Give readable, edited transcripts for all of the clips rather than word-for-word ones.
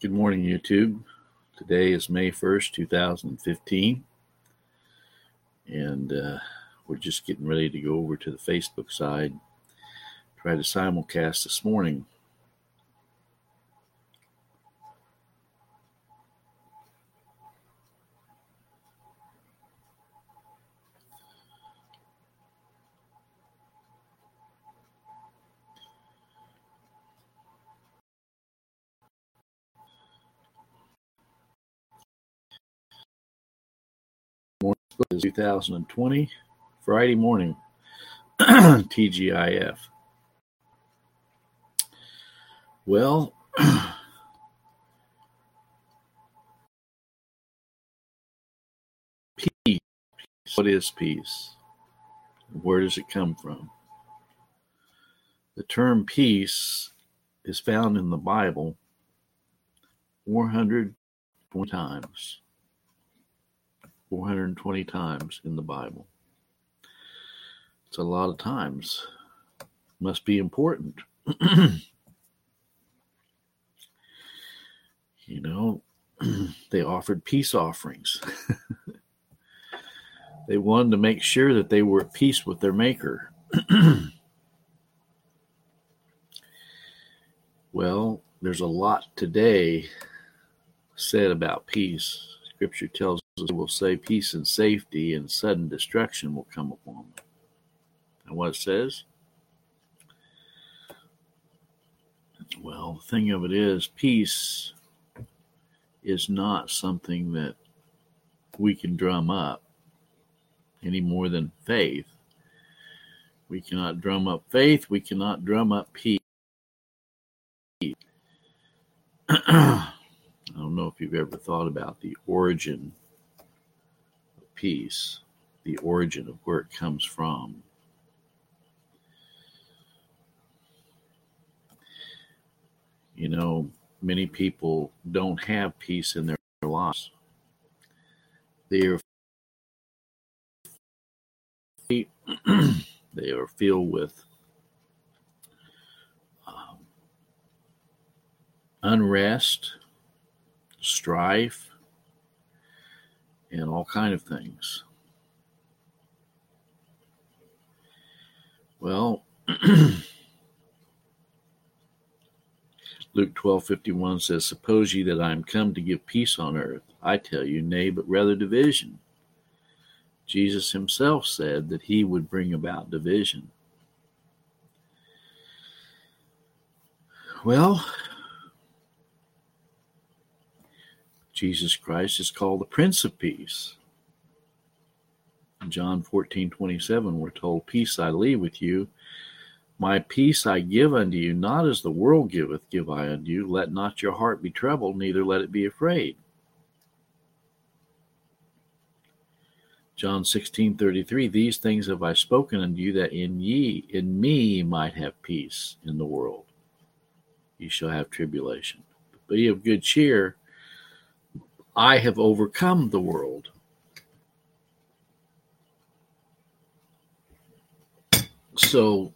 Good morning, YouTube. Today is May 1st, 2015, and we're just getting ready to go over to the Facebook side, try to simulcast this morning. Is 2020, Friday morning, TGIF. Well, peace. What is peace? Where does it come from? The term peace is found in the Bible 420 times. 420 times in the Bible. It's a lot of times. Must be important. You know, they offered peace offerings. They wanted to make sure that they were at peace with their Maker. Well, there's a lot today said about peace. Scripture tells us it will say peace and safety, and sudden destruction will come upon them. And what it says? Well, the thing of it is, peace is not something that we can drum up any more than faith. We cannot drum up faith. We cannot drum up peace. I don't know if you've ever thought about the origin of peace, the origin of where it comes from. You know, many people don't have peace in their lives. They are filled with unrest, strife, and all kind of things. Well, Luke 12:51 says, "Suppose ye that I am come to give peace on earth? I tell you, nay, but rather division." Jesus himself said that he would bring about division. Well, Jesus Christ is called the Prince of Peace. In John 14:27, we're told, "Peace I leave with you. My peace I give unto you, not as the world giveth, give I unto you. Let not your heart be troubled, neither let it be afraid." John 16:33, "These things have I spoken unto you, that in me might have peace in the world. Ye shall have tribulation. But be of good cheer. I have overcome the world." So,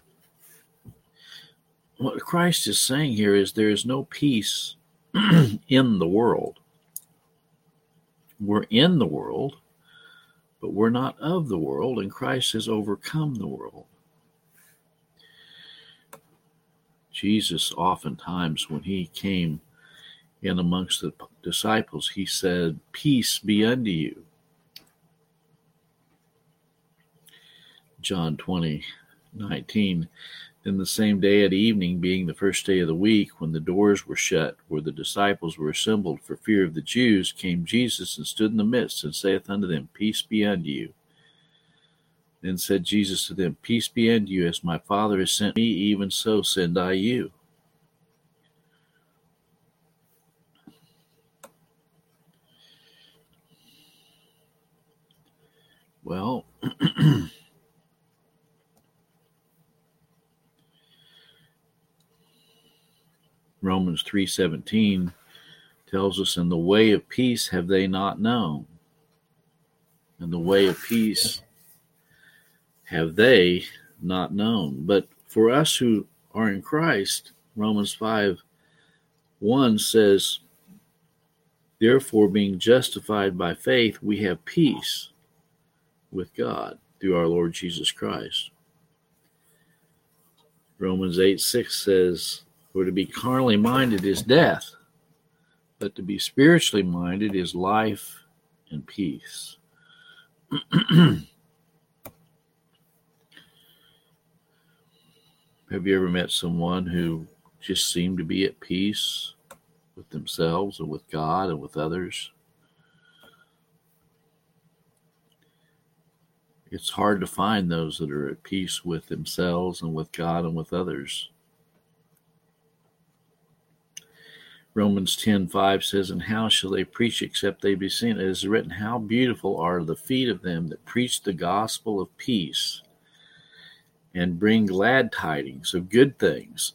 what Christ is saying here is there is no peace in the world. We're in the world, but we're not of the world, and Christ has overcome the world. Jesus, oftentimes, when he came in amongst the disciples, he said, "Peace be unto you." John 20:19, "Then the same day at evening, being the first day of the week, when the doors were shut, where the disciples were assembled for fear of the Jews, came Jesus and stood in the midst, and saith unto them, Peace be unto you. Then said Jesus to them, Peace be unto you, as my Father has sent me, even so send I you." Well, Romans 3:17 tells us, "And the way of peace have they not known." And the way of peace have they not known. But for us who are in Christ, Romans 5 1 says, therefore, being justified by faith, we have peace with God through our Lord Jesus Christ. Romans 8:6 says, for to be carnally minded is death, but to be spiritually minded is life and peace. Have you ever met someone who just seemed to be at peace with themselves and with God and with others? It's hard to find those that are at peace with themselves and with God and with others. Romans 10:5 says, and how shall they preach except they be sent? It is written, how beautiful are the feet of them that preach the gospel of peace and bring glad tidings of good things.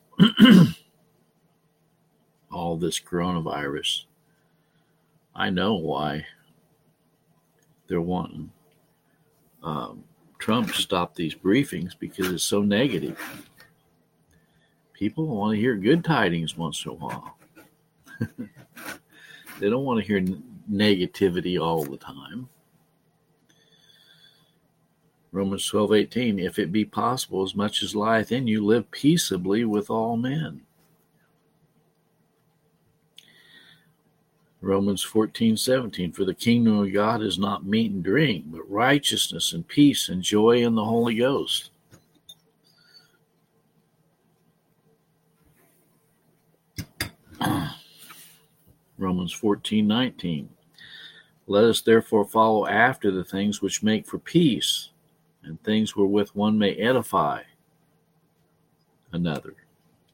All this coronavirus, I know why they're wanting Trump to stop these briefings, because it's so negative. People want to hear good tidings once in a while. They don't want to hear negativity all the time. Romans 12:18, if it be possible, as much as lieth in you, live peaceably with all men. Romans 14:17, for the kingdom of God is not meat and drink, but righteousness and peace and joy in the Holy Ghost. Romans 14:19, let us therefore follow after the things which make for peace, and things wherewith one may edify another.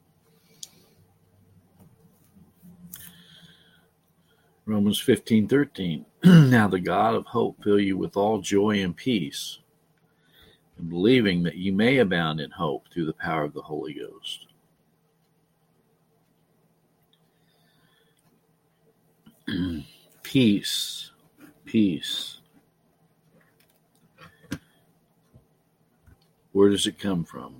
Romans 15:13, now the God of hope fill you with all joy and peace, and believing that you may abound in hope through the power of the Holy Ghost. Peace, peace. Where does it come from?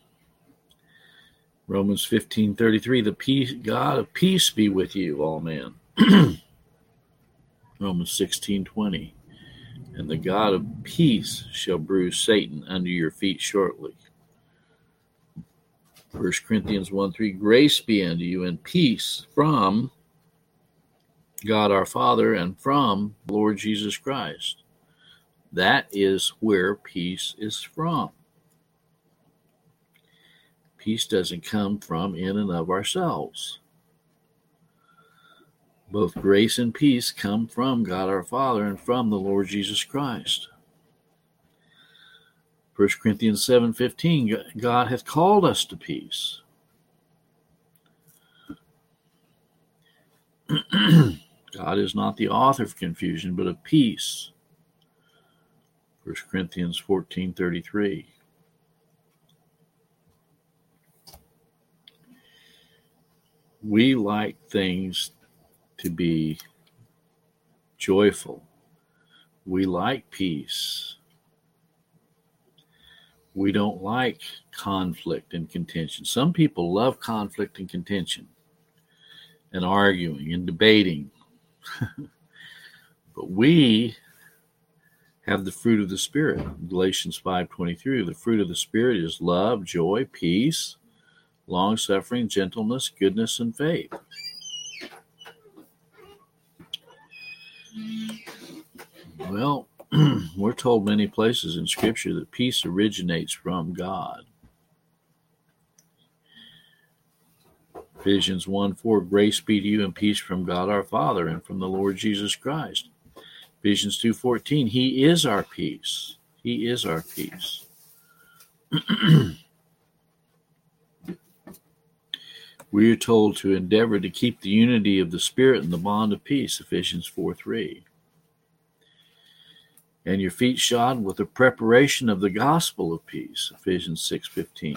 Romans 15:33, the peace, God of peace be with you, all men. Romans 16:20, and the God of peace shall bruise Satan under your feet shortly. 1 Corinthians 1:3, grace be unto you and peace from God our Father and from Lord Jesus Christ. That is where peace is from. Peace doesn't come from in and of ourselves. Both grace and peace come from God our Father and from the Lord Jesus Christ. 1 Corinthians 7:15, God hath called us to peace. God is not the author of confusion, but of peace. 1 Corinthians 14:33. We like things to be joyful. We like peace. We don't like conflict and contention. Some people love conflict and contention and arguing and debating. But we have the fruit of the Spirit. Galatians 5:23, the fruit of the Spirit is love, joy, peace, long-suffering, gentleness, goodness, and faith. Well, we're told many places in Scripture that peace originates from God. Ephesians 1:4, grace be to you and peace from God our Father and from the Lord Jesus Christ. Ephesians 2:14, He is our peace. He is our peace. We are told to endeavor to keep the unity of the Spirit and the bond of peace, Ephesians 4:3. And your feet shod with the preparation of the gospel of peace, Ephesians 6:15.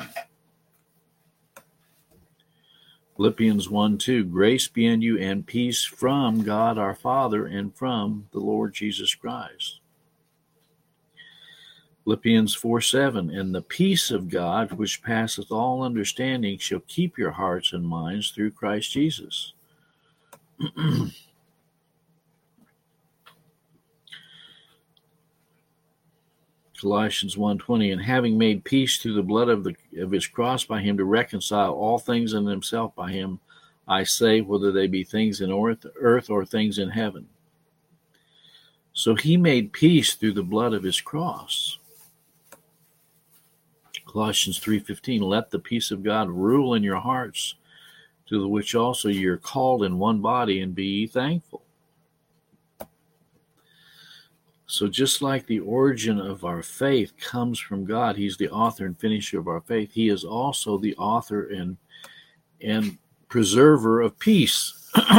Philippians 1:2, grace be unto you and peace from God our Father and from the Lord Jesus Christ. Philippians 4:7, and the peace of God, which passeth all understanding, shall keep your hearts and minds through Christ Jesus. Colossians 1:20, and having made peace through the blood of his cross by him to reconcile all things in himself by him, I say, whether they be things in earth or things in heaven. So he made peace through the blood of his cross. Colossians 3:15, let the peace of God rule in your hearts, to the which also you are called in one body, and be ye thankful. So just like the origin of our faith comes from God, he's the author and finisher of our faith, he is also the author and preserver of peace.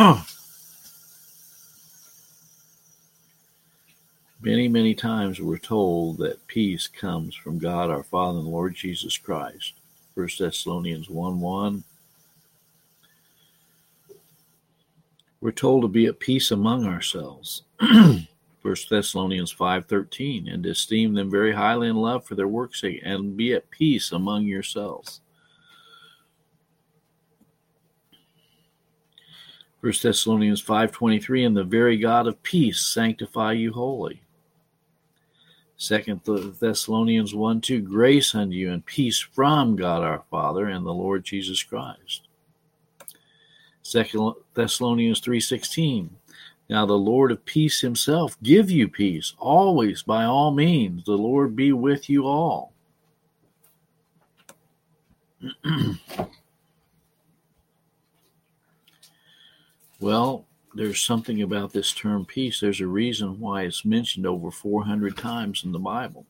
Many, many times we're told that peace comes from God our Father and the Lord Jesus Christ. 1 Thessalonians 1:1. We're told to be at peace among ourselves. 1 Thessalonians 5:13, and esteem them very highly in love for their work's sake, and be at peace among yourselves. 1 Thessalonians 5:23, and the very God of peace sanctify you wholly. 2 Thessalonians 1:2, grace unto you and peace from God our Father and the Lord Jesus Christ. 2 Thessalonians 3:16, now the Lord of peace himself give you peace, always, by all means. The Lord be with you all. Well, there's something about this term peace. There's a reason why it's mentioned over 400 times in the Bible.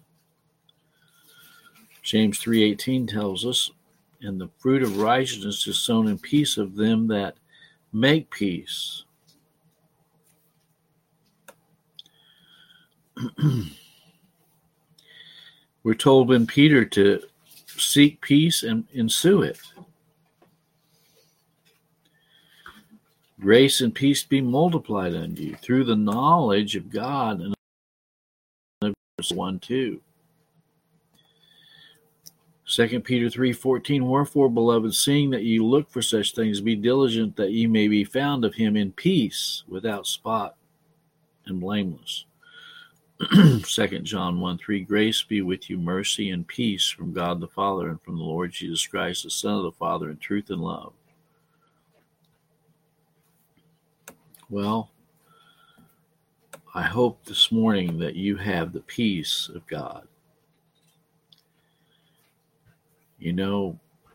James 3:18 tells us, and the fruit of righteousness is sown in peace of them that make peace. We're told in Peter to seek peace and ensue it. Grace and peace be multiplied unto you through the knowledge of God. And verse 1-2. 2 Peter 3:14, wherefore, beloved, seeing that ye look for such things, be diligent that ye may be found of him in peace, without spot and blameless. 2 John 1:3, grace be with you, mercy and peace from God the Father and from the Lord Jesus Christ, the Son of the Father, in truth and love. Well, I hope this morning that you have the peace of God. You know,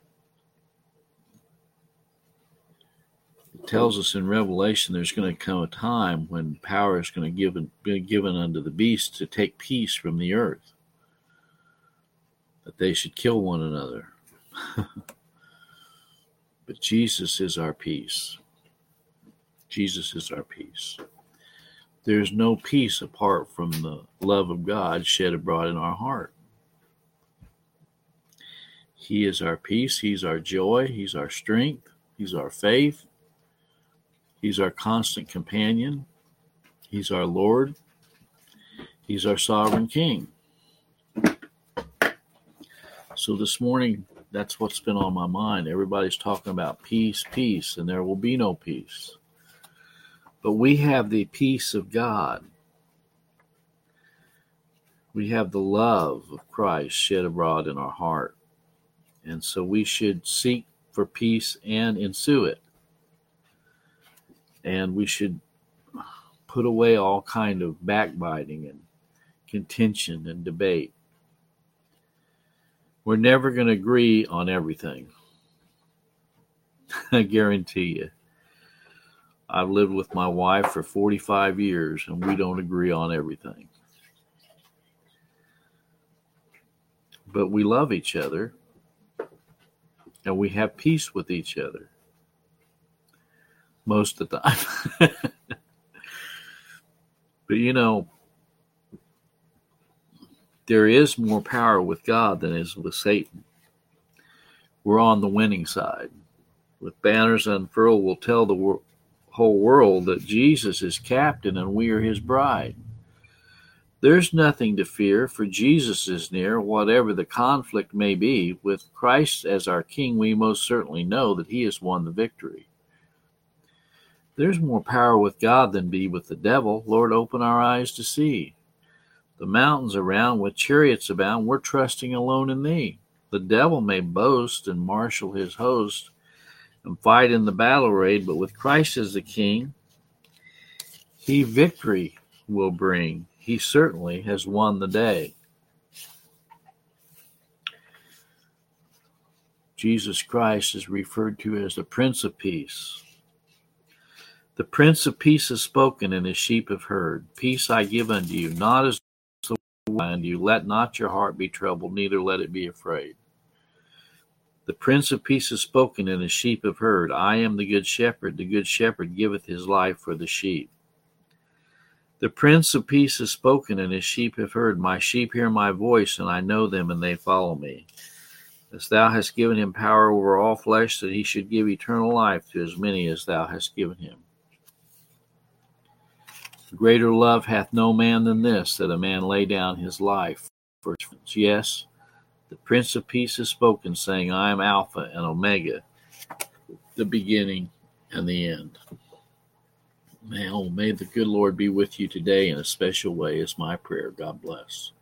it tells us in Revelation there's going to come a time when power is going to be given unto the beast to take peace from the earth, that they should kill one another. But Jesus is our peace. Jesus is our peace. There's no peace apart from the love of God shed abroad in our heart. He is our peace. He's our joy. He's our strength. He's our faith. He's our constant companion. He's our Lord. He's our sovereign King. So this morning, that's what's been on my mind. Everybody's talking about peace, peace, and there will be no peace. But we have the peace of God. We have the love of Christ shed abroad in our heart. And so we should seek for peace and ensue it. And we should put away all kind of backbiting and contention and debate. We're never going to agree on everything. I guarantee you. I've lived with my wife for 45 years, and we don't agree on everything. But we love each other, and we have peace with each other most of the time. But you know, there is more power with God than is with Satan. We're on the winning side. With banners unfurled, we'll tell the whole world that Jesus is captain and we are his bride. There's nothing to fear, for Jesus is near, whatever the conflict may be. With Christ as our King, we most certainly know that he has won the victory. There's more power with God than be with the devil. Lord, open our eyes to see. The mountains around with chariots abound. We're trusting alone in thee. The devil may boast and marshal his host and fight in the battle arrayed, but with Christ as the king, he victory will bring. He certainly has won the day. Jesus Christ is referred to as the Prince of Peace. The Prince of Peace has spoken, and his sheep have heard. Peace I give unto you, not as the world unto you. Let not your heart be troubled, neither let it be afraid. The Prince of Peace has spoken, and his sheep have heard. I am the good shepherd. The good shepherd giveth his life for the sheep. The Prince of Peace has spoken, and his sheep have heard. My sheep hear my voice, and I know them, and they follow me. As thou hast given him power over all flesh, that he should give eternal life to as many as thou hast given him. Greater love hath no man than this, that a man lay down his life for his friends. Yes, the Prince of Peace has spoken, saying, I am Alpha and Omega, the beginning and the end. May the good Lord be with you today in a special way is my prayer. God bless.